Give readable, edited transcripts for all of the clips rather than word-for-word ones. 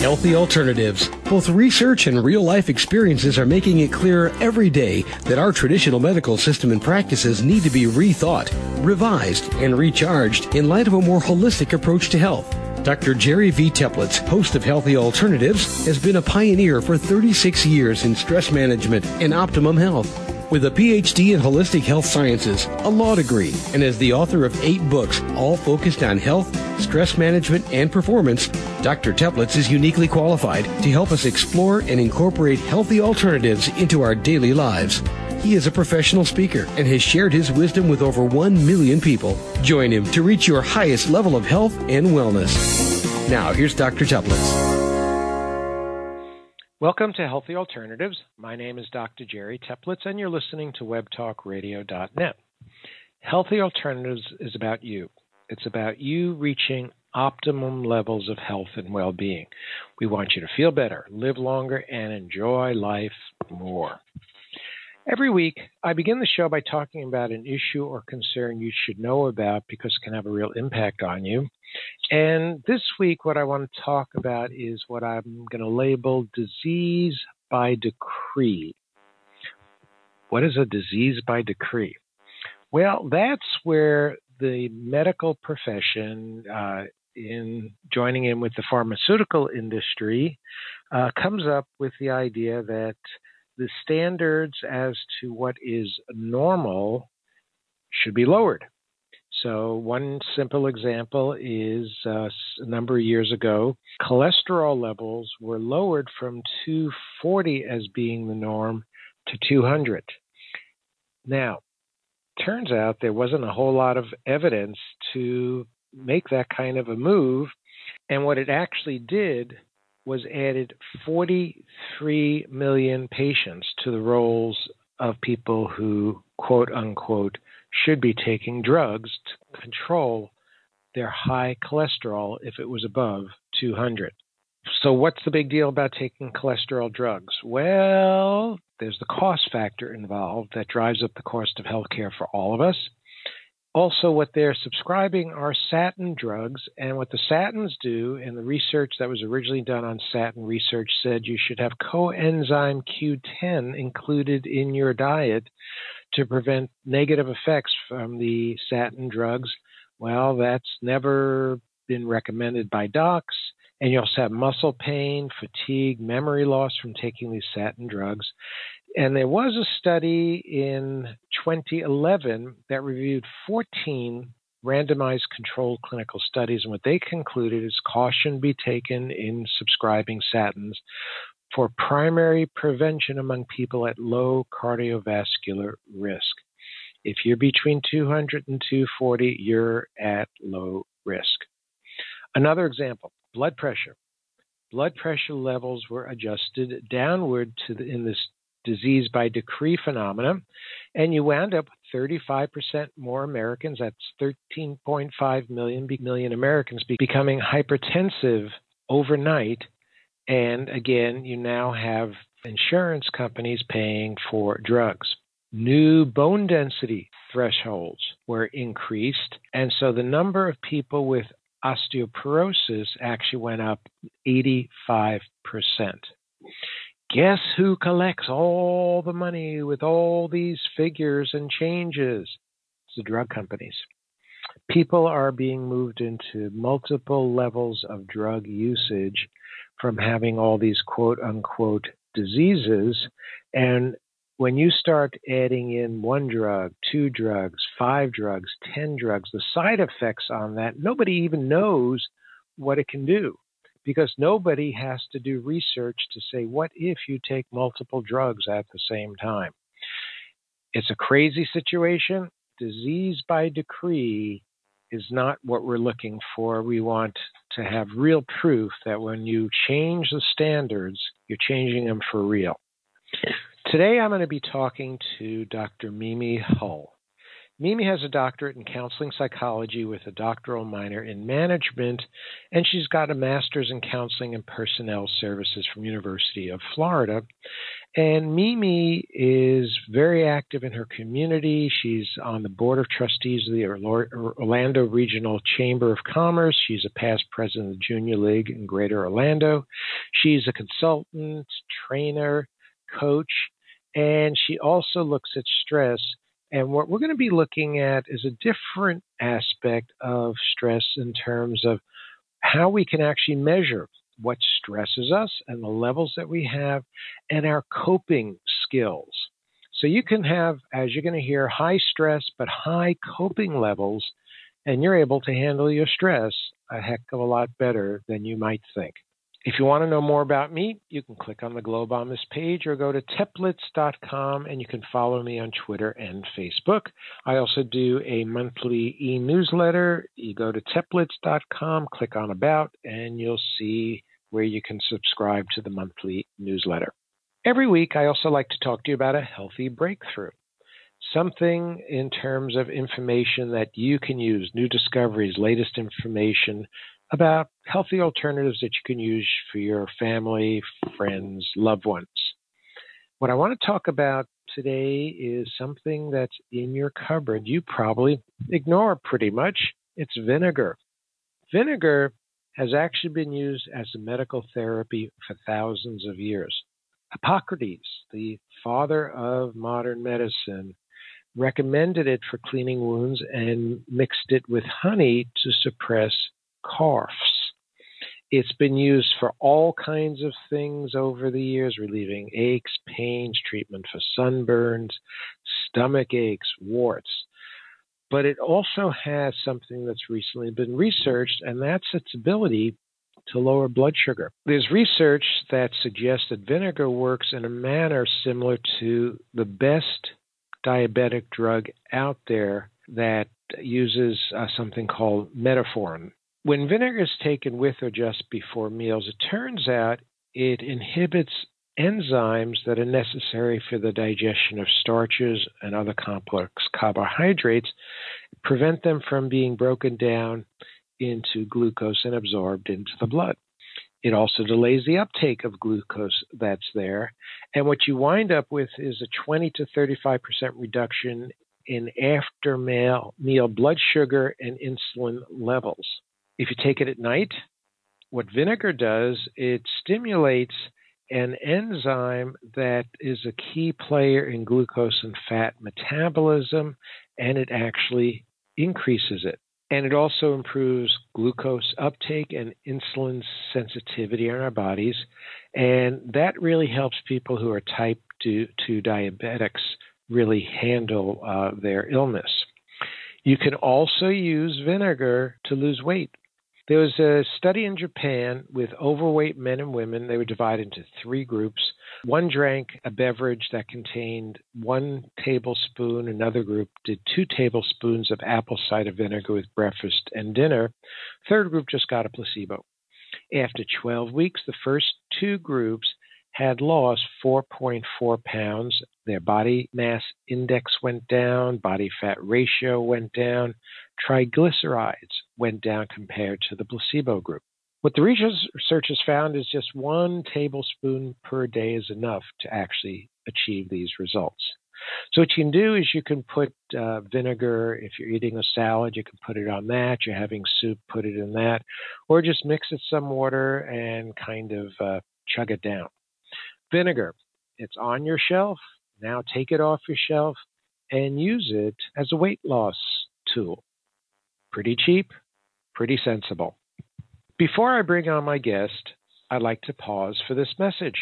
Healthy alternatives. Both research and real-life experiences are making it clear every day that our traditional medical system and practices need to be rethought, revised, and recharged in light of a more holistic approach to health. Dr. Jerry V. Teplitz, host of Healthy Alternatives, has been a pioneer for 36 years in stress management and optimum health. With a PhD in holistic health sciences, a law degree, and as the author of 8 books, all focused on health, stress management, and performance, Dr. Teplitz is uniquely qualified to help us explore and incorporate healthy alternatives into our daily lives. He is a professional speaker and has shared his wisdom with over 1 million people. Join him to reach your highest level of health and wellness. Now, here's Dr. Teplitz. Welcome to Healthy Alternatives. My name is Dr. Jerry Teplitz, and you're listening to webtalkradio.net. Healthy Alternatives is about you. It's about you reaching optimum levels of health and well-being. We want you to feel better, live longer, and enjoy life more. Every week, I begin the show by talking about an issue or concern you should know about because it can have a real impact on you. And this week, what I want to talk about is what I'm going to label disease by decree. What is a disease by decree? Well, that's where the medical profession, in joining in with the pharmaceutical industry, comes up with the idea that the standards as to what is normal should be lowered. So one simple example is a number of years ago, cholesterol levels were lowered from 240 as being the norm to 200. Now, turns out there wasn't a whole lot of evidence to make that kind of a move, and what it actually did was added 43 million patients to the rolls of people who, quote unquote, should be taking drugs to control their high cholesterol if it was above 200. So what's the big deal about taking cholesterol drugs? Well, there's the cost factor involved that drives up the cost of healthcare for all of us. Also, what they're subscribing are statin drugs, and what the statins do, and the research that was originally done on statin research said you should have coenzyme Q10 included in your diet to prevent negative effects from the statin drugs. Well, that's never been recommended by docs, and you also have muscle pain, fatigue, memory loss from taking these statin drugs. And there was a study in 2011 that reviewed 14 randomized controlled clinical studies, and what they concluded is caution be taken in subscribing statins for primary prevention among people at low cardiovascular risk. If you're between 200 and 240, you're at low risk. Another example, blood pressure. Blood pressure levels were adjusted downward in this disease by decree phenomena, and you wound up with 35% more Americans, that's 13.5 million Americans becoming hypertensive overnight. And again, you now have insurance companies paying for drugs. New bone density thresholds were increased, and so the number of people with osteoporosis actually went up 85%. Guess who collects all the money with all these figures and changes? It's the drug companies. People are being moved into multiple levels of drug usage from having all these quote-unquote diseases. And when you start adding in 1 drug, 2 drugs, 5 drugs, 10 drugs, the side effects on that, nobody even knows what it can do, because nobody has to do research to say, what if you take multiple drugs at the same time? It's a crazy situation. Disease by decree is not what we're looking for. We want to have real proof that when you change the standards, you're changing them for real. Today, I'm going to be talking to Dr. Mimi Hull. Mimi has a doctorate in counseling psychology with a doctoral minor in management, and she's got a master's in counseling and personnel services from University of Florida. And Mimi is very active in her community. She's on the board of trustees of the Orlando Regional Chamber of Commerce. She's a past president of the Junior League in Greater Orlando. She's a consultant, trainer, coach, and she also looks at stress. And what we're going to be looking at is a different aspect of stress in terms of how we can actually measure what stresses us and the levels that we have and our coping skills. So you can have, as you're going to hear, high stress but high coping levels, and you're able to handle your stress a heck of a lot better than you might think. If you want to know more about me, you can click on the globe on this page or go to Teplitz.com, and you can follow me on Twitter and Facebook. I also do a monthly e-newsletter. You go to Teplitz.com, click on About, and you'll see where you can subscribe to the monthly newsletter. Every week, I also like to talk to you about a healthy breakthrough, something in terms of information that you can use, new discoveries, latest information about healthy alternatives that you can use for your family, friends, loved ones. What I want to talk about today is something that's in your cupboard. You probably ignore pretty much. It's vinegar. Vinegar has actually been used as a medical therapy for thousands of years. Hippocrates, the father of modern medicine, recommended it for cleaning wounds and mixed it with honey to suppress coughs. It's been used for all kinds of things over the years, relieving aches, pains, treatment for sunburns, stomach aches, warts. But it also has something that's recently been researched, and that's its ability to lower blood sugar. There's research that suggests that vinegar works in a manner similar to the best diabetic drug out there that uses something called metformin. When vinegar is taken with or just before meals, it turns out it inhibits enzymes that are necessary for the digestion of starches and other complex carbohydrates, prevent them from being broken down into glucose and absorbed into the blood. It also delays the uptake of glucose that's there. And what you wind up with is a 20 to 35% reduction in after meal blood sugar and insulin levels. If you take it at night, what vinegar does, it stimulates an enzyme that is a key player in glucose and fat metabolism, and it actually increases it. And it also improves glucose uptake and insulin sensitivity in our bodies. And that really helps people who are type 2 diabetics really handle their illness. You can also use vinegar to lose weight. There was a study in Japan with overweight men and women. They were divided into 3 groups. One drank a beverage that contained 1 tablespoon. Another group did 2 tablespoons of apple cider vinegar with breakfast and dinner. Third group just got a placebo. After 12 weeks, the first 2 groups had lost 4.4 pounds. Their body mass index went down, body fat ratio went down, triglycerides went down compared to the placebo group. What the researchers found is just 1 tablespoon per day is enough to actually achieve these results. So what you can do is you can put vinegar, if you're eating a salad, you can put it on that. You're having soup, put it in that. Or just mix it some water and kind of chug it down. Vinegar, it's on your shelf. Now take it off your shelf and use it as a weight loss tool. Pretty cheap, pretty sensible. Before I bring on my guest, I'd like to pause for this message.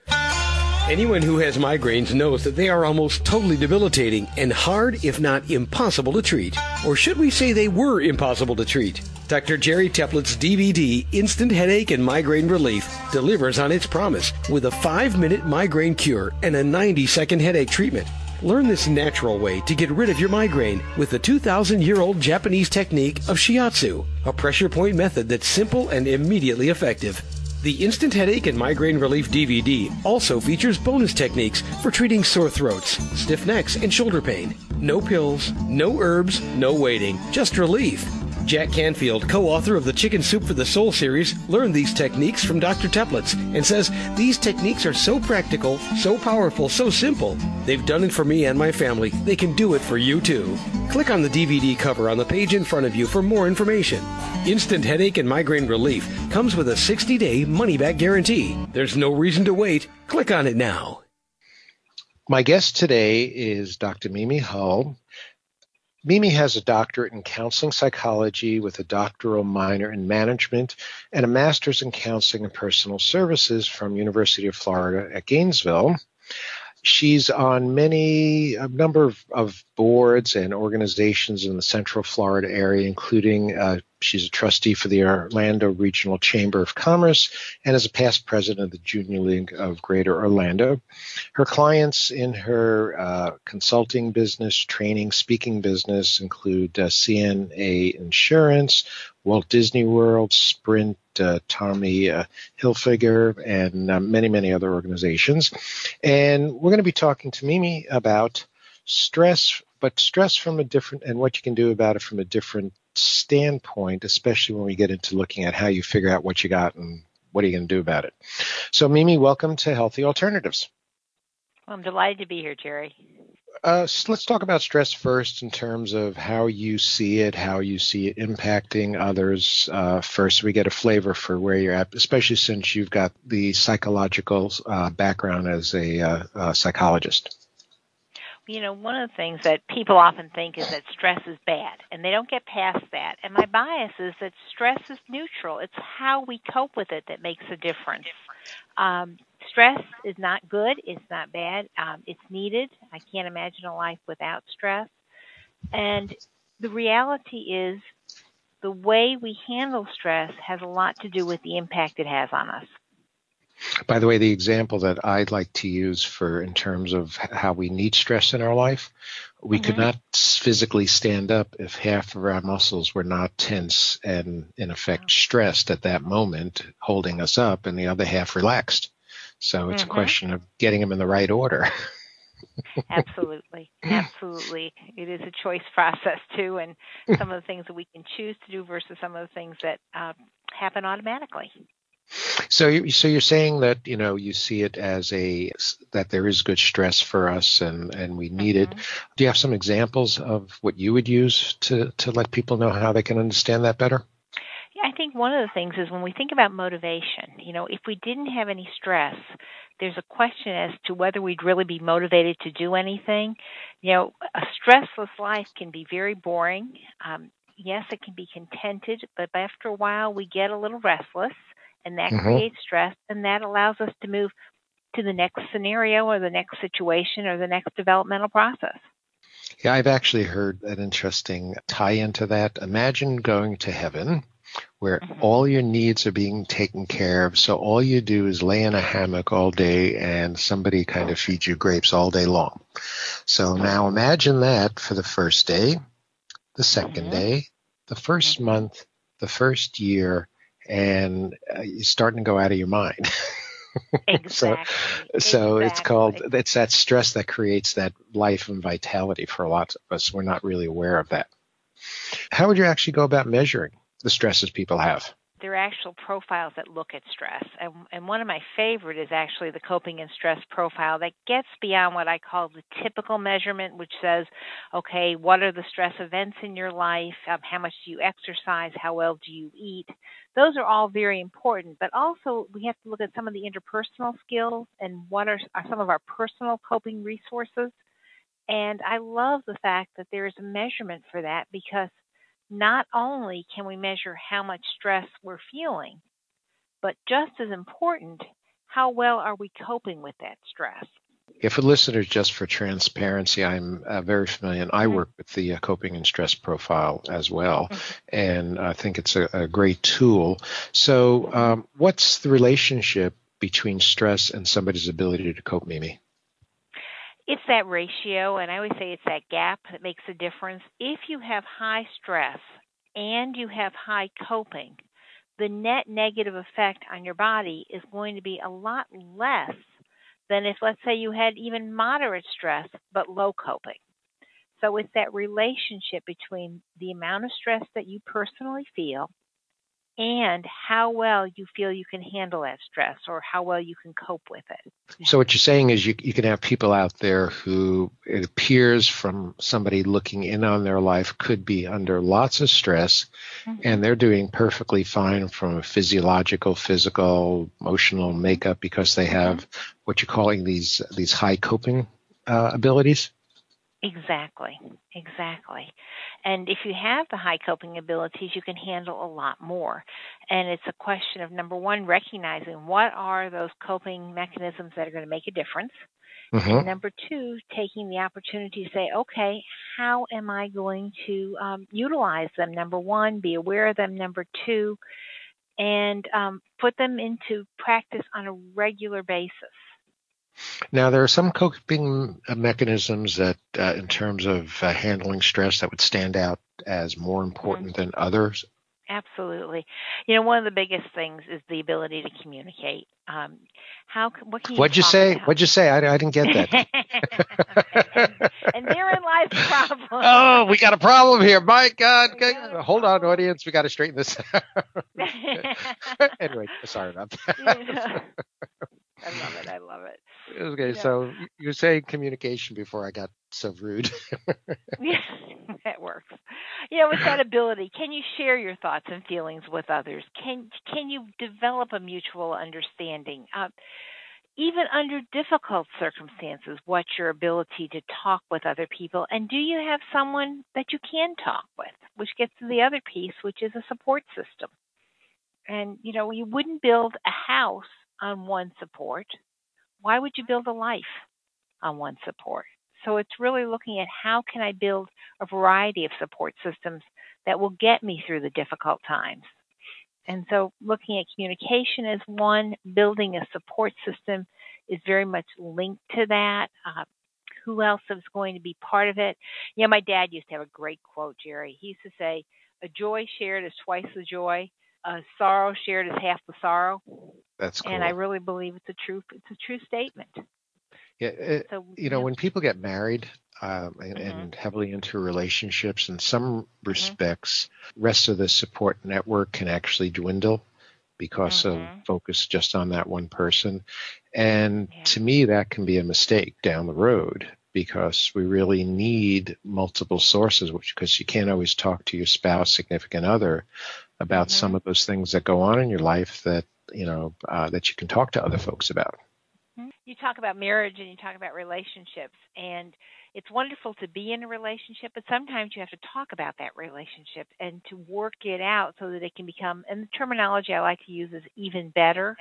Anyone who has migraines knows that they are almost totally debilitating and hard, if not impossible, to treat. Or should we say they were impossible to treat? Dr. Jerry Teplitz DVD Instant Headache and Migraine Relief delivers on its promise with a 5-minute migraine cure and a 90-second headache treatment. Learn this natural way to get rid of your migraine with the 2,000-year-old Japanese technique of shiatsu, a pressure point method that's simple and immediately effective. The Instant Headache and Migraine Relief DVD also features bonus techniques for treating sore throats, stiff necks, and shoulder pain. No pills, no herbs, no waiting, just relief. Jack Canfield, co-author of the Chicken Soup for the Soul series, learned these techniques from Dr. Teplitz and says these techniques are so practical, so powerful, so simple. They've done it for me and my family. They can do it for you too. Click on the DVD cover on the page in front of you for more information. Instant headache and migraine relief comes with a 60-day money-back guarantee. There's no reason to wait. Click on it now. My guest today is Dr. Mimi Hull. Mimi has a doctorate in counseling psychology with a doctoral minor in management and a master's in counseling and personal services from University of Florida at Gainesville. She's on a number of boards and organizations in the Central Florida area, including she's a trustee for the Orlando Regional Chamber of Commerce and is a past president of the Junior League of Greater Orlando. Her clients in her consulting business, training, speaking business include CNA Insurance, Walt Disney World, Sprint, Tommy Hilfiger, and many, many other organizations. And we're going to be talking to Mimi about stress, but stress from a different, and what you can do about it from a different standpoint, especially when we get into looking at how you figure out what you got and what are you going to do about it. So, Mimi, welcome to Healthy Alternatives. Well, I'm delighted to be here, Jerry. So let's talk about stress first in terms of how you see it impacting others. First, we get a flavor for where you're at, especially since you've got the psychological background as a psychologist. You know, one of the things that people often think is that stress is bad, and they don't get past that. And my bias is that stress is neutral. It's how we cope with it that makes a difference. Stress is not good. It's not bad. It's needed. I can't imagine a life without stress. And the reality is the way we handle stress has a lot to do with the impact it has on us. By the way, the example that I'd like to use for in terms of how we need stress in our life, we could not physically stand up if half of our muscles were not tense and, in effect, stressed at that moment, holding us up, and the other half relaxed. So it's a question of getting them in the right order. Absolutely. Absolutely. It is a choice process, too, and some of the things that we can choose to do versus some of the things that happen automatically. So you're saying that, you know, you see it as that there is good stress for us and we need it. Do you have some examples of what you would use to let people know how they can understand that better? Yeah, I think one of the things is when we think about motivation, you know, if we didn't have any stress, there's a question as to whether we'd really be motivated to do anything. You know, a stressless life can be very boring. Yes, it can be contented, but after a while we get a little restless. And that creates stress, and that allows us to move to the next scenario or the next situation or the next developmental process. Yeah, I've actually heard an interesting tie-in to that. Imagine going to heaven where all your needs are being taken care of, so all you do is lay in a hammock all day and somebody kind of feeds you grapes all day long. So now imagine that for the first day, the second day, the first month, the first year, and you're starting to go out of your mind. Exactly. So it's that stress that creates that life and vitality for a lot of us. We're not really aware of that. How would you actually go about measuring the stresses people have? There are actual profiles that look at stress. And one of my favorite is actually the coping and stress profile that gets beyond what I call the typical measurement, which says, okay, what are the stress events in your life? How much do you exercise? How well do you eat? Those are all very important, but also we have to look at some of the interpersonal skills and what are some of our personal coping resources. And I love the fact that there is a measurement for that because not only can we measure how much stress we're feeling, but just as important, how well are we coping with that stress? For listeners, just for transparency, I'm very familiar, and I work with the coping and stress profile as well, and I think it's a great tool. So what's the relationship between stress and somebody's ability to cope, Mimi? It's that ratio, and I always say it's that gap that makes a difference. If you have high stress and you have high coping, the net negative effect on your body is going to be a lot less than if, let's say, you had even moderate stress but low coping. So it's that relationship between the amount of stress that you personally feel and how well you feel you can handle that stress or how well you can cope with it. So what you're saying is you can have people out there who it appears from somebody looking in on their life could be under lots of stress, and they're doing perfectly fine from a physiological, physical, emotional makeup because they have what you're calling these high coping abilities. Exactly. And if you have the high coping abilities, you can handle a lot more. And it's a question of, number one, recognizing what are those coping mechanisms that are going to make a difference. And number two, taking the opportunity to say, okay, how am I going to utilize them? Number one, be aware of them. Number two, and put them into practice on a regular basis. Now, there are some coping mechanisms that, in terms of handling stress, that would stand out as more important than others. Absolutely. One of the biggest things is the ability to communicate. What can you What'd you say? about? What'd you say? I didn't get that. and therein lies the problem. Oh, we got a problem here. My God. Hold on, audience. We got to straighten this out. Anyway, sorry about that. I love it. Okay, so you were saying communication before I got so rude. Yeah, that works. With that ability, can you share your thoughts and feelings with others? Can you develop a mutual understanding? Even under difficult circumstances, what's your ability to talk with other people? And do you have someone that you can talk with? Which gets to the other piece, which is a support system. And, you wouldn't build a house on one support. Why would you build a life on one support? So it's really looking at how can I build a variety of support systems that will get me through the difficult times. And so looking at communication as one, building a support system is very much linked to that. Who else is going to be part of it? My dad used to have a great quote, Jerry. He used to say, a joy shared is twice the joy. A sorrow shared is half the sorrow. That's cool. And I really believe it's a true statement. Yeah, when people get married and heavily into relationships, in some respects, rest of the support network can actually dwindle because of focus just on that one person. And to me, that can be a mistake down the road because we really need multiple sources, because you can't always talk to your spouse, significant other, about some of those things that go on in your life that, that you can talk to other folks about. You talk about marriage and you talk about relationships, and it's wonderful to be in a relationship, but sometimes you have to talk about that relationship and to work it out so that it can become, and the terminology I like to use is even better.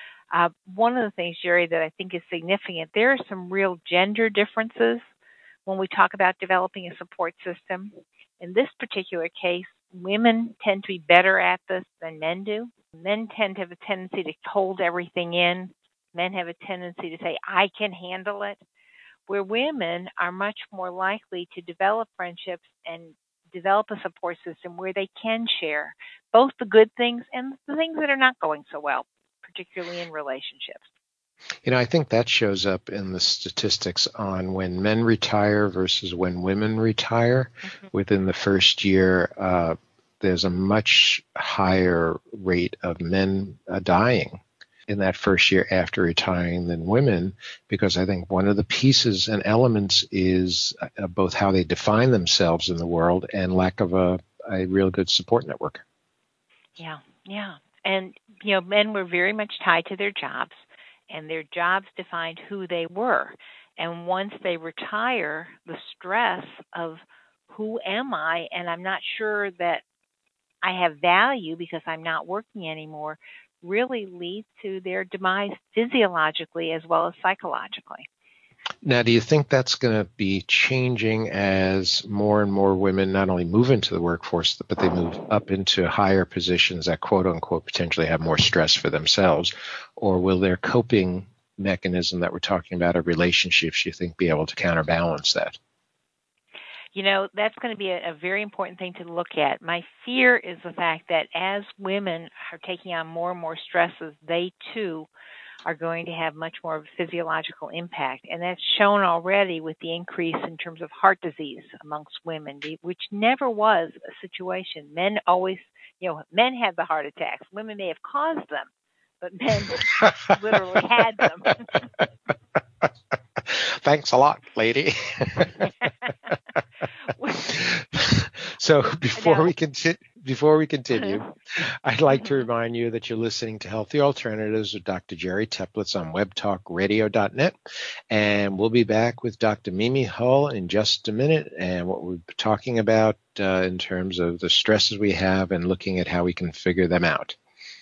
One of the things, Jerry, that I think is significant, there are some real gender differences when we talk about developing a support system. In this particular case, women tend to be better at this than men do. Men tend to have a tendency to hold everything in. Men have a tendency to say, I can handle it, where women are much more likely to develop friendships and develop a support system where they can share both the good things and the things that are not going so well, particularly in relationships. I think that shows up in the statistics on when men retire versus when women retire. Within the first year, there's a much higher rate of men dying in that first year after retiring than women, because I think one of the pieces and elements is both how they define themselves in the world and lack of a real good support network. Yeah. And, men were very much tied to their jobs, and their jobs defined who they were. And once they retire, the stress of who am I, and I'm not sure that I have value because I'm not working anymore, really leads to their demise physiologically as well as psychologically. Now, do you think that's going to be changing as more and more women not only move into the workforce, but they move up into higher positions that, quote unquote, potentially have more stress for themselves? Or will their coping mechanism that we're talking about of relationships, you think, be able to counterbalance that? That's going to be a very important thing to look at. My fear is the fact that as women are taking on more and more stresses, they too are going to have much more of a physiological impact. And that's shown already with the increase in terms of heart disease amongst women, which never was a situation. Men always, men had the heart attacks. Women may have caused them, but men literally had them. Thanks a lot, lady. So before we continue, I'd like to remind you that you're listening to Healthy Alternatives with Dr. Jerry Teplitz on webtalkradio.net. And we'll be back with Dr. Mimi Hull in just a minute, and what we're talking about in terms of the stresses we have and looking at how we can figure them out.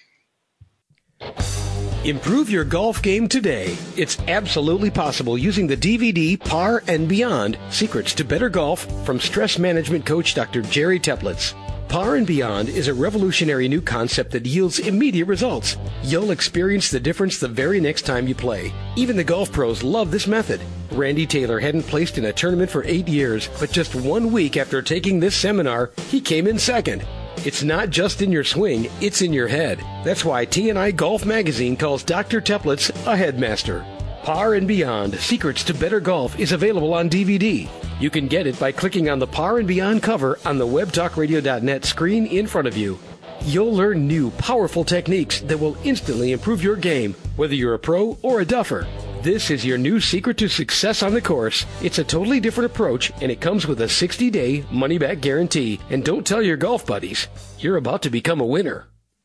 Improve your golf game today. It's absolutely possible using the DVD Par and Beyond, Secrets to Better Golf from stress management coach Dr. Jerry Teplitz. Par and Beyond is a revolutionary new concept that yields immediate results. You'll experience the difference the very next time you play. Even the golf pros love this method. Randy Taylor hadn't placed in a tournament for 8 years, but just 1 week after taking this seminar, he came in second. It's not just in your swing, it's in your head. That's why T&I Golf Magazine calls Dr. Teplitz a headmaster. Par and Beyond, Secrets to Better Golf is available on DVD. You can get it by clicking on the Par and Beyond cover on the webtalkradio.net screen in front of you. You'll learn new, powerful techniques that will instantly improve your game, whether you're a pro or a duffer. This is your new secret to success on the course. It's a totally different approach, and it comes with a 60-day money-back guarantee. And don't tell your golf buddies. You're about to become a winner.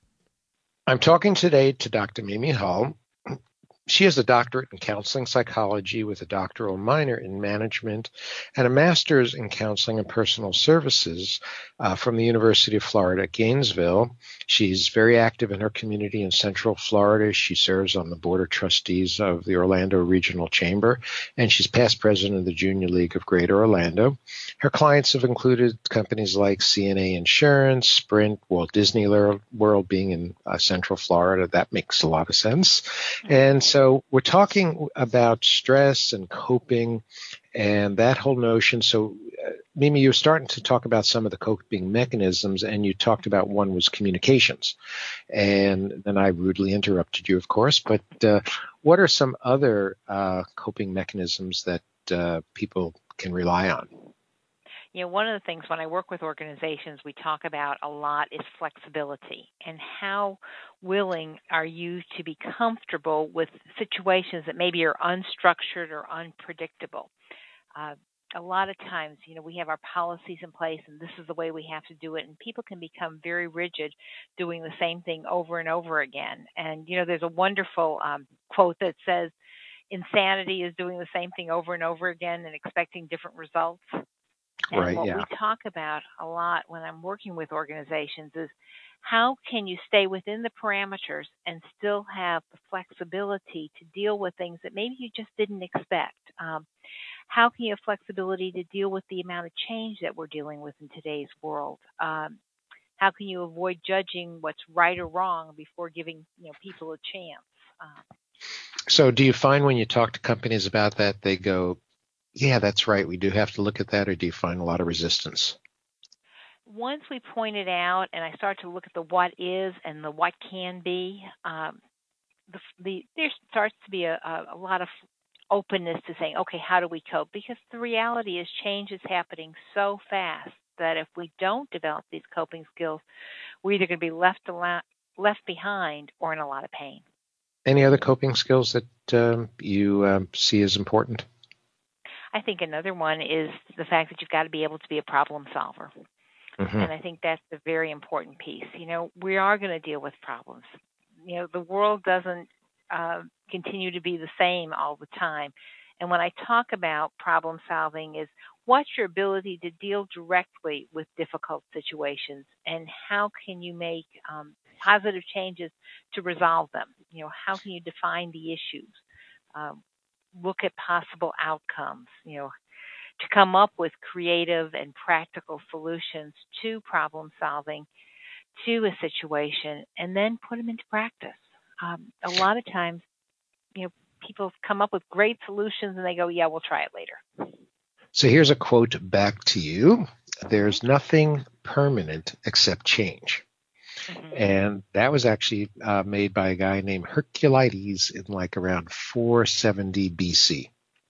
I'm talking today to Dr. Mimi Hull. She has a doctorate in counseling psychology with a doctoral minor in management and a master's in counseling and personal services from the University of Florida at Gainesville. She's very active in her community in Central Florida. She serves on the Board of Trustees of the Orlando Regional Chamber, and she's past president of the Junior League of Greater Orlando. Her clients have included companies like CNA Insurance, Sprint, Walt Disney World being in Central Florida. That makes a lot of sense. And so we're talking about stress and coping and that whole notion. So, Mimi, you're starting to talk about some of the coping mechanisms, and you talked about one was communications. And then I rudely interrupted you, of course. But what are some other coping mechanisms that people can rely on? One of the things when I work with organizations we talk about a lot is flexibility, and how willing are you to be comfortable with situations that maybe are unstructured or unpredictable. A lot of times, we have our policies in place and this is the way we have to do it, and people can become very rigid doing the same thing over and over again. And, there's a wonderful quote that says, insanity is doing the same thing over and over again and expecting different results. And what we talk about a lot when I'm working with organizations is how can you stay within the parameters and still have the flexibility to deal with things that maybe you just didn't expect? How can you have flexibility to deal with the amount of change that we're dealing with in today's world? How can you avoid judging what's right or wrong before giving people a chance? So do you find when you talk to companies about that, they go, yeah, that's right, we do have to look at that, or do you find a lot of resistance? Once we point it out and I start to look at the what is and the what can be, there starts to be a lot of openness to saying, okay, how do we cope? Because the reality is change is happening so fast that if we don't develop these coping skills, we're either going to be left behind or in a lot of pain. Any other coping skills that you see as important? I think another one is the fact that you've got to be able to be a problem solver. Mm-hmm. And I think that's a very important piece. We are going to deal with problems. The world doesn't continue to be the same all the time. And when I talk about problem solving is what's your ability to deal directly with difficult situations, and how can you make positive changes to resolve them? How can you define the issues? Look at possible outcomes, to come up with creative and practical solutions to problem solving, to a situation, and then put them into practice. A lot of times, people come up with great solutions and they go, yeah, we'll try it later. So here's a quote back to you. There's nothing permanent except change. And that was actually made by a guy named Hercules in like around 470 BC.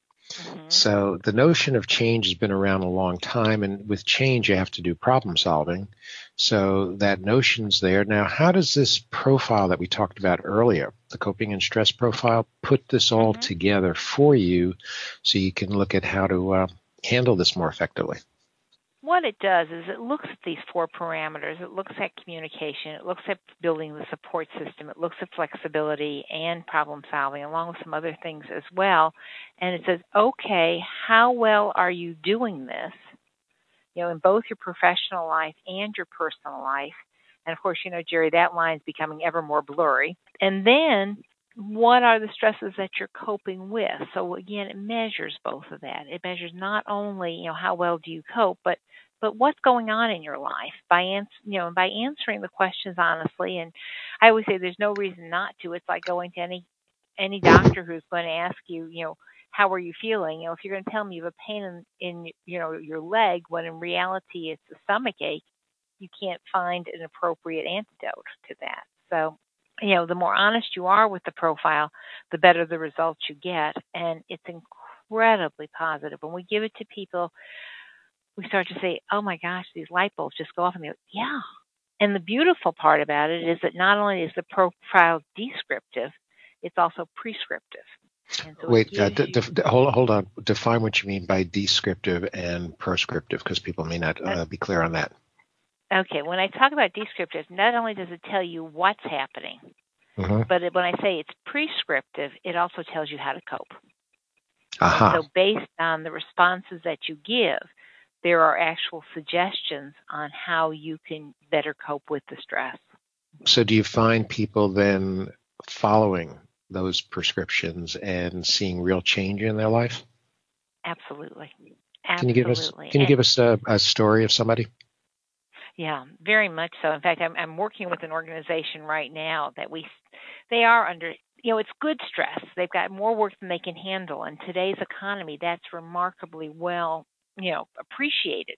So the notion of change has been around a long time, and with change you have to do problem solving. So that notion's there. Now, how does this profile that we talked about earlier, the coping and stress profile, put this all together for you so you can look at how to handle this more effectively? What it does is it looks at these 4 parameters. It looks at communication. It looks at building the support system. It looks at flexibility and problem solving, along with some other things as well. And it says, okay, how well are you doing this, in both your professional life and your personal life? And of course, Jerry, that line's becoming ever more blurry. And then what are the stresses that you're coping with? So again, it measures both of that. It measures not only, how well do you cope, but what's going on in your life by answering the questions honestly. And I always say there's no reason not to. It's like going to any doctor who's going to ask you, how are you feeling? If you're going to tell me you have a pain in your leg when in reality it's a stomach ache, you can't find an appropriate antidote to that. So the more honest you are with the profile, the better the results you get. And it's incredibly positive. When we give it to people, we start to say, oh my gosh, these light bulbs just go off, and they go, yeah. And the beautiful part about it is that not only is the profile descriptive, it's also prescriptive. And so wait, hold on. Define what you mean by descriptive and prescriptive, because people may not be clear on that. Okay, when I talk about descriptive, not only does it tell you what's happening, but when I say it's prescriptive, it also tells you how to cope. So based on the responses that you give, there are actual suggestions on how you can better cope with the stress. So do you find people then following those prescriptions and seeing real change in their life? Absolutely. Can you give us a story of somebody? Yeah, very much so. In fact, I'm working with an organization right now that they are under, it's good stress. They've got more work than they can handle. In today's economy, that's remarkably well, appreciated.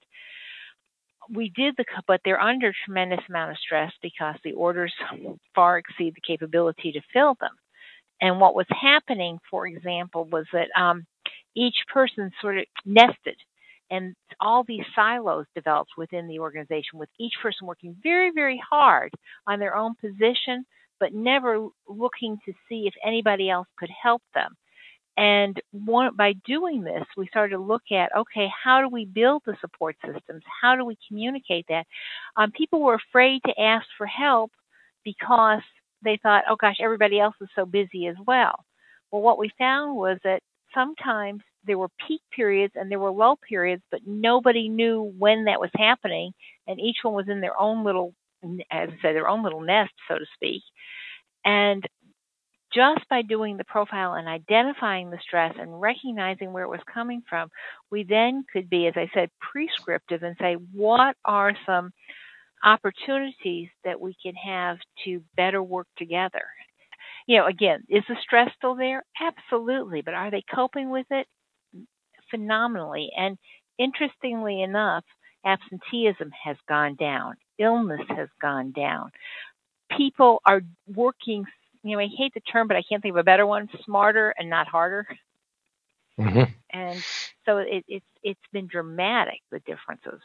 But they're under a tremendous amount of stress because the orders far exceed the capability to fill them. And what was happening, for example, was that each person sort of nested. And all these silos developed within the organization, with each person working very, very hard on their own position, but never looking to see if anybody else could help them. And by doing this, we started to look at, okay, how do we build the support systems? How do we communicate that? People were afraid to ask for help because they thought, oh gosh, everybody else is so busy as well. Well, what we found was that sometimes there were peak periods and there were low periods, but nobody knew when that was happening, and each one was in their own little, as I said, their own little nest, so to speak. And just by doing the profile and identifying the stress and recognizing where it was coming from, we then could be, as I said, prescriptive and say, what are some opportunities that we can have to better work together? Again, is the stress still there? Absolutely. But are they coping with it? Phenomenally. And interestingly enough, absenteeism has gone down. Illness has gone down. People are working, I hate the term, but I can't think of a better one, smarter and not harder. And so it's been dramatic, the differences.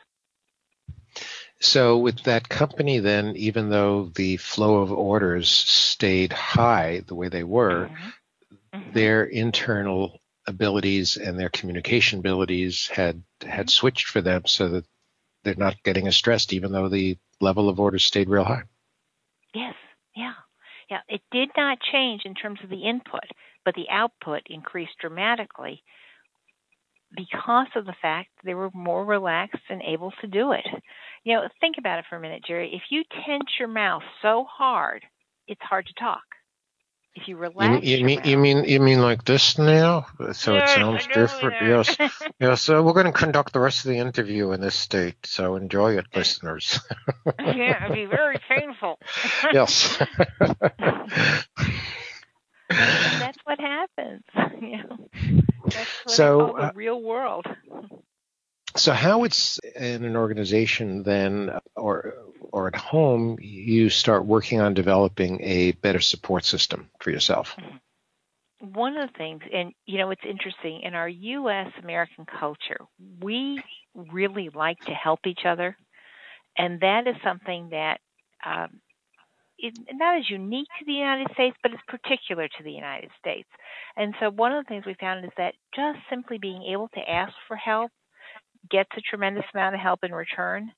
So with that company then, even though the flow of orders stayed high the way they were, their internal abilities and their communication abilities had switched for them so that they're not getting as stressed, even though the level of orders stayed real high. Yes, yeah. It did not change in terms of the input, but the output increased dramatically because of the fact they were more relaxed and able to do it. Think about it for a minute, Jerry. If you tense your mouth so hard, it's hard to talk. If you relax you mean like this now? So yes, it sounds different. Yes. So we're going to conduct the rest of the interview in this state. So enjoy it, listeners. Yeah, it'd be very painful. Yes. And that's what happens. That's what I call the real world. So how it's in an organization then, or at home, you start working on developing a better support system for yourself. One of the things, and it's interesting, in our U.S. American culture, we really like to help each other, and that is something that is not as unique to the United States, but it's particular to the United States. And so one of the things we found is that just simply being able to ask for help gets a tremendous amount of help in return.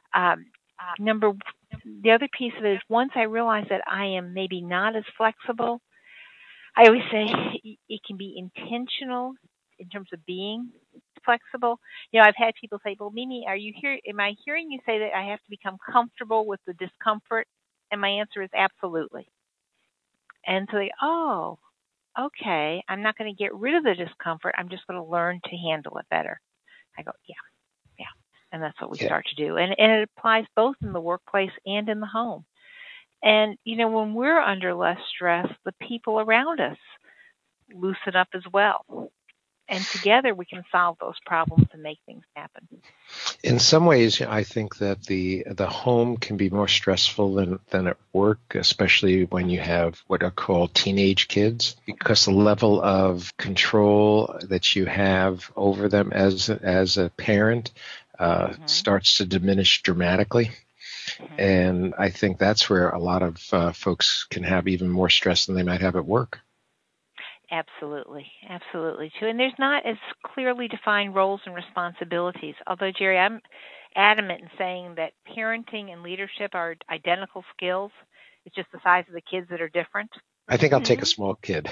The other piece of it is once I realize that I am maybe not as flexible, I always say it can be intentional in terms of being flexible. I've had people say, "Well, Mimi, am I hearing you say that I have to become comfortable with the discomfort?" And my answer is absolutely. And so oh, okay, I'm not going to get rid of the discomfort. I'm just going to learn to handle it better. I go, yeah. And that's what we start to do. And it applies both in the workplace and in the home. And, when we're under less stress, the people around us loosen up as well. And together we can solve those problems and make things happen. In some ways, I think that the home can be more stressful than at work, especially when you have what are called teenage kids, because the level of control that you have over them as a parent starts to diminish dramatically. And I think that's where a lot of folks can have even more stress than they might have at work. Absolutely too. And there's not as clearly defined roles and responsibilities. Although, Jerry, I'm adamant in saying that parenting and leadership are identical skills. It's just the size of the kids that are different. I think I'll take a small kid.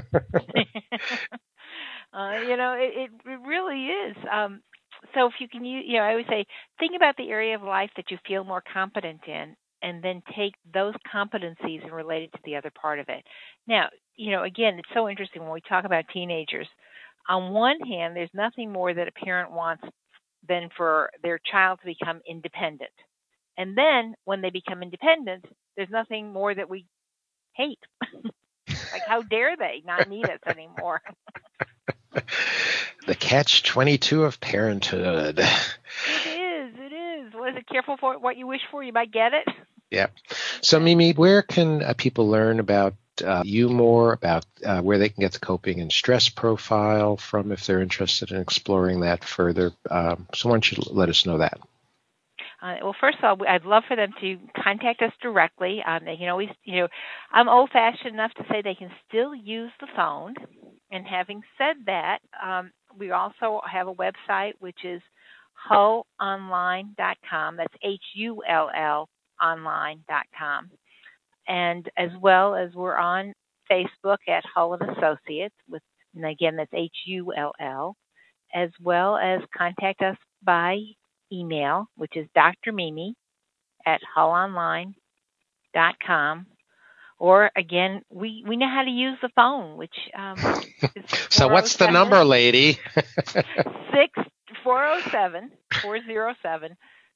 It really is. So if you can use, I always say, think about the area of life that you feel more competent in, and then take those competencies and relate it to the other part of it. Now, again, it's so interesting when we talk about teenagers. On one hand, there's nothing more that a parent wants than for their child to become independent. And then when they become independent, there's nothing more that we hate. Like, how dare they not need us anymore? The catch-22 of parenthood. It is. Was it careful for what you wish for? You might get it. Yeah. So, Mimi, where can people learn about you more, about where they can get the coping and stress profile from if they're interested in exploring that further? So why don't you let us know that? Well, first of all, I'd love for them to contact us directly. They can always, I'm old-fashioned enough to say they can still use the phone. And having said that, we also have a website, which is hullonline.com. That's HULL online.com. And as well as we're on Facebook at Hull & Associates, and again, that's HULL, as well as contact us by email, which is drmimi at hullonline.com. Or, again, we know how to use the phone, which is So what's the number, lady? 407-628-0669.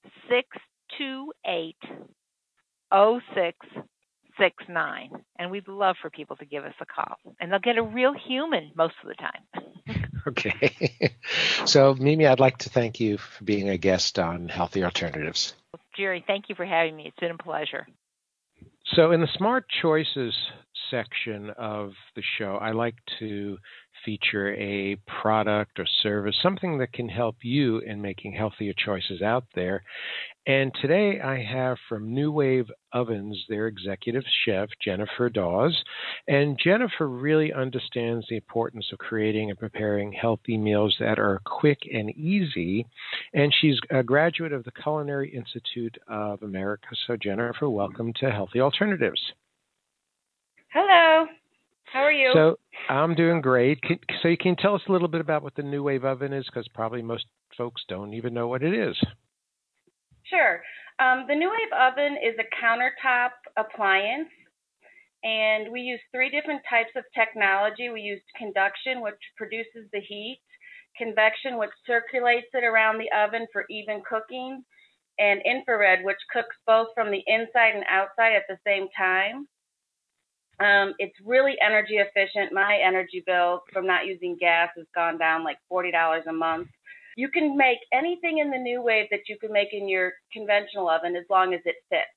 And we'd love for people to give us a call. And they'll get a real human most of the time. Okay. So, Mimi, I'd like to thank you for being a guest on Healthy Alternatives. Jerry, thank you for having me. It's been a pleasure. So in the Smart Choices section of the show, I like to feature a product or service, something that can help you in making healthier choices out there. And today I have from New Wave Ovens, their executive chef, Jennifer Dawes. And Jennifer really understands the importance of creating and preparing healthy meals that are quick and easy. And she's a graduate of the Culinary Institute of America. So Jennifer, welcome to Healthy Alternatives. Hello. How are you? So I'm doing great. So you can tell us a little bit about what the New Wave Oven is, because probably most folks don't even know what it is. Sure. The New Wave Oven is a countertop appliance, and we use 3 different types of technology. We use conduction, which produces the heat, convection, which circulates it around the oven for even cooking, and infrared, which cooks both from the inside and outside at the same time. It's really energy efficient. My energy bill from not using gas has gone down like $40 a month. You can make anything in the New Wave that you can make in your conventional oven as long as it fits.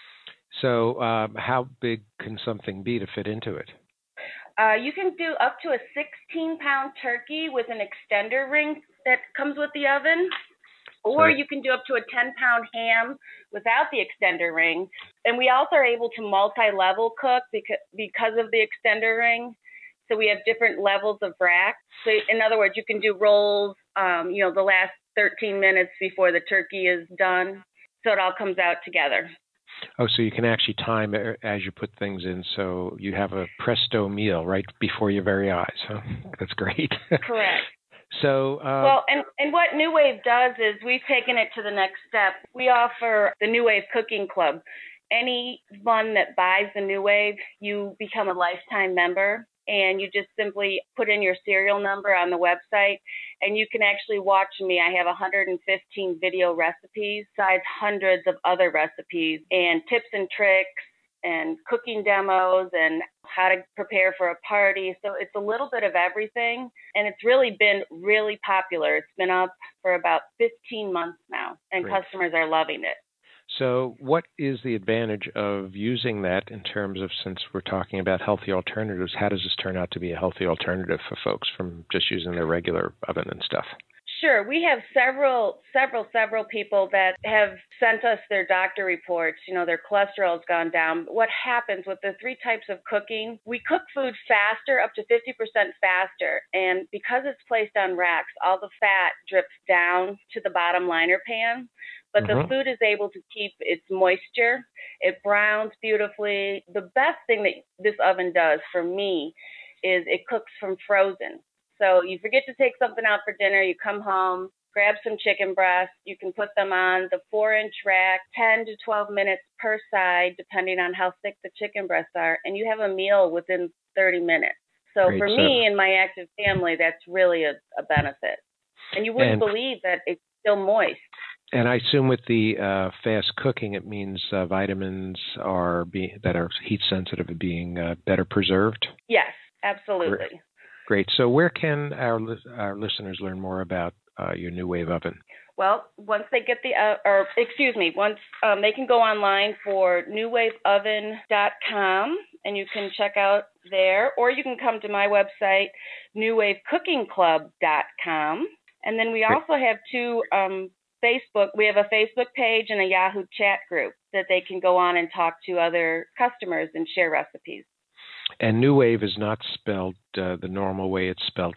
So how big can something be to fit into it? You can do up to a 16-pound turkey with an extender ring that comes with the oven, or you can do up to a 10-pound ham without the extender ring. And we also are able to multi-level cook because of the extender ring. So we have different levels of rack. So in other words, you can do rolls, the last 13 minutes before the turkey is done. So it all comes out together. Oh, so you can actually time it as you put things in, so you have a presto meal right before your very eyes. Huh? That's great. Correct. So and what New Wave does is we've taken it to the next step. We offer the New Wave Cooking Club. Anyone that buys the New Wave, you become a lifetime member, and you just simply put in your serial number on the website, and you can actually watch me. I have 115 video recipes, besides hundreds of other recipes and tips and tricks and cooking demos and how to prepare for a party. So it's a little bit of everything, and it's really been really popular. It's been up for about 15 months now, and Great. Customers are loving it. So what is the advantage of using that in terms of, since we're talking about healthy alternatives, how does this turn out to be a healthy alternative for folks from just using their regular oven and stuff? Sure. We have several people that have sent us their doctor reports. Their cholesterol has gone down. What happens with the 3 types of cooking, we cook food faster, up to 50% faster. And because it's placed on racks, all the fat drips down to the bottom liner pan. But the food is able to keep its moisture. It browns beautifully. The best thing that this oven does for me is it cooks from frozen. So you forget to take something out for dinner, you come home, grab some chicken breasts, you can put them on the 4-inch rack, 10 to 12 minutes per side, depending on how thick the chicken breasts are, and you have a meal within 30 minutes. So Great. For me and my active family, that's really a benefit. And you wouldn't believe that it's still moist. And I assume with the fast cooking, it means vitamins that are heat sensitive are being better preserved? Yes, absolutely. Great. So where can our listeners learn more about your New Wave oven? Well, once they get they can go online for newwaveoven.com, and you can check out there, or you can come to my website, newwavecookingclub.com. And then we also have 2 Facebook. We have a Facebook page and a Yahoo chat group that they can go on and talk to other customers and share recipes. And New Wave is not spelled the normal way. It's spelled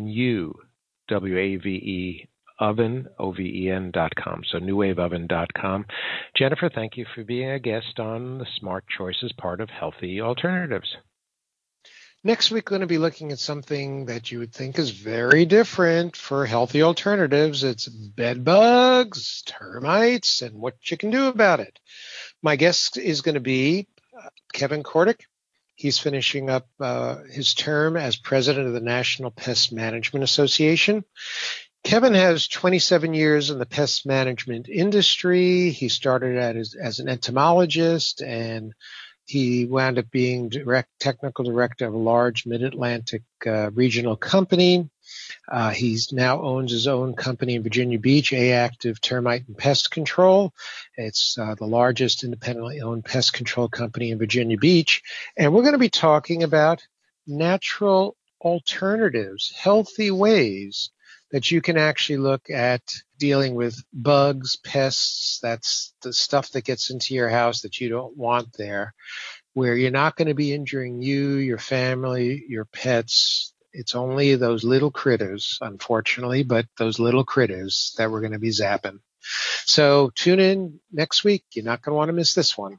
NUWAVE oven, OVEN.com. So newwaveoven.com. Jennifer, thank you for being a guest on the Smart Choices part of Healthy Alternatives. Next week, we're going to be looking at something that you would think is very different for healthy alternatives. It's bed bugs, termites, and what you can do about it. My guest is going to be Kevin Kordick. He's finishing up his term as president of the National Pest Management Association. Kevin has 27 years in the pest management industry. He started out as an entomologist, and he wound up being technical director of a large mid-Atlantic regional company. He's now owns his own company in Virginia Beach, A-Active Termite and Pest Control. It's the largest independently owned pest control company in Virginia Beach. And we're going to be talking about natural alternatives, healthy ways that you can actually look at dealing with bugs, pests. That's the stuff that gets into your house that you don't want there, where you're not going to be injuring you, your family, your pets. It's only those little critters, unfortunately, but those little critters that we're going to be zapping. So tune in next week. You're not going to want to miss this one.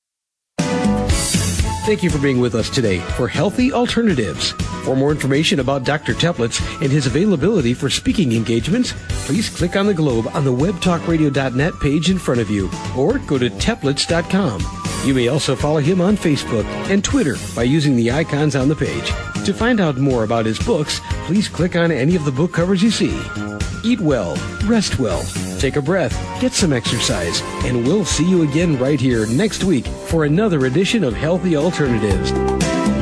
Thank you for being with us today for Healthy Alternatives. For more information about Dr. Teplitz and his availability for speaking engagements, please click on the globe on the webtalkradio.net page in front of you, or go to teplitz.com. You may also follow him on Facebook and Twitter by using the icons on the page. To find out more about his books, please click on any of the book covers you see. Eat well, rest well, take a breath, get some exercise, and we'll see you again right here next week for another edition of Healthy Alternatives.